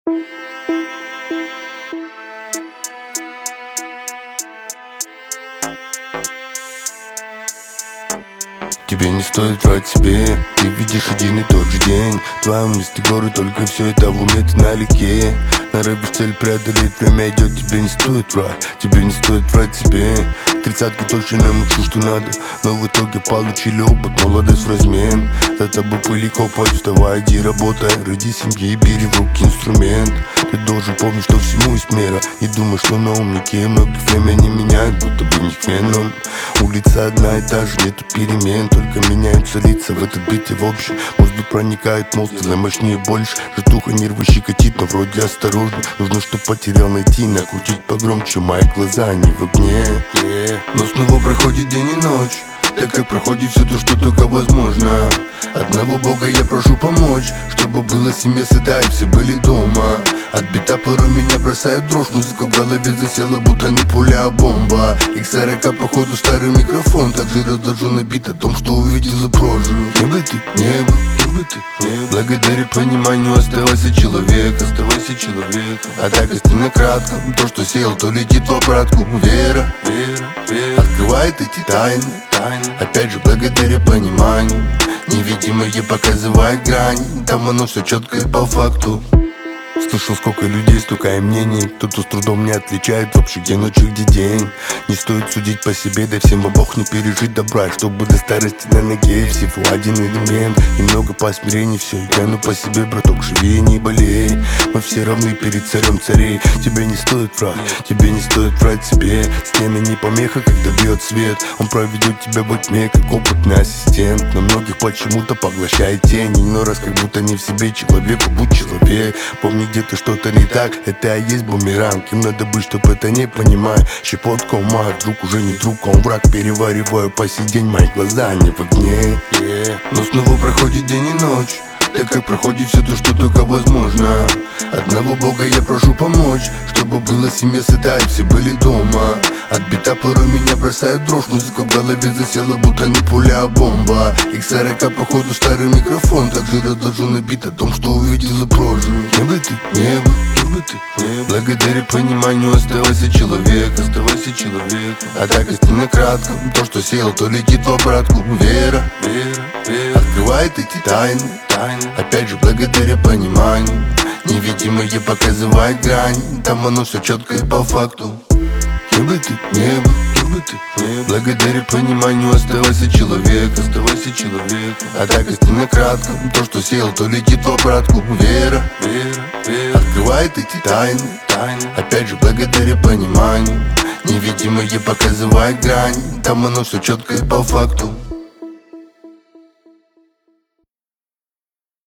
Тебе не стоит врать себе, ты видишь один и тот же день. В твоем месте горы, только все это в уме, ты налегке. Норовишь цель преодолеть, время идет, тебе не стоит врать. Тебе не стоит врать себе. Тридцатки точно нам учу, что надо, но в итоге получили опыт, молодость в размен. За тобой пыли копать, вставай, иди работай, роди семьи и бери в руки инструмент. Ты должен помнить, что всему есть мера. Не думай, что на умнике многих время не меняют, будто бы не феном. Улица одна и та же, нету перемен, только меняются лица в этой битве в общем. Воздух проникает, монстры мощнее больше. Житуха нервы щекотит, но вроде осторожно. Нужно, что потерял, найти, накрутить погромче. Мои глаза, они в огне, но снова проходит день и ночь, так как проходит все то, что только возможно. Одного Бога я прошу помочь, чтобы была семья сыта и все были дома. Отбита порой меня бросает дрожь, музыка в голове засела, будто не пуля, а бомба. X40 походу старый микрофон, также разложен бит о том, что увидел и прожил. Не бы ты, не бы ты, благодаря пониманию оставайся человек, оставайся человек. А так если накратко, то, что сел, то летит в обратку. Вера, открывает эти тайны. Опять же благодаря пониманию, невидимое показывает грани, там оно все четко и по факту. Слышал, сколько людей, столько и мнений. Кто-то с трудом не отличает вообще, где ночь и где день. Не стоит судить по себе, да всем обох не пережить добра. Чтобы до старости на ноге всего один элемент. Немного по смирению, все, я тяну по себе, браток, живи и не болей. Мы все равны перед царем царей. Тебе не стоит врать, тебе не стоит врать себе. Стены не помеха, когда бьет свет. Он проведет тебя во тьме, как опытный ассистент. Но многих почему-то поглощает тени. Но раз как будто не в себе, человеку будь человек. Помни, где-то что-то не так, это и есть бумеранг. Им надо быть, чтоб это не понимать. Щепотка ума, друг уже не друг, а он враг. Перевариваю по сей день, мои глаза не в огне, но снова проходит день и ночь, так как проходит все то, что только возможно. Одного Бога я прошу помочь, чтобы была семья сыта и все были дома. Отбита порой меня бросает дрожь, музыка в голове засела, будто не пуля, а бомба. X40 походу старый микрофон, также разложен бит о том, что увидел и прожил. Не бы ты, не бы ты, благодаря пониманию оставайся человек, оставайся человек. А так если накратко, то, что сел, то летит в обратку. Вера, открывает эти тайны. Опять же благодаря пониманию, невидимое показывает грани, там оно все четко и по факту. Не бы ты, не бы ты, благодаря пониманию оставайся человек, оставайся человек. А так если накратко, то, что сел, то летит в обратку. Вера, открывает эти тайны. Опять же благодаря пониманию, невидимое показывает грани, там оно все четко и по факту.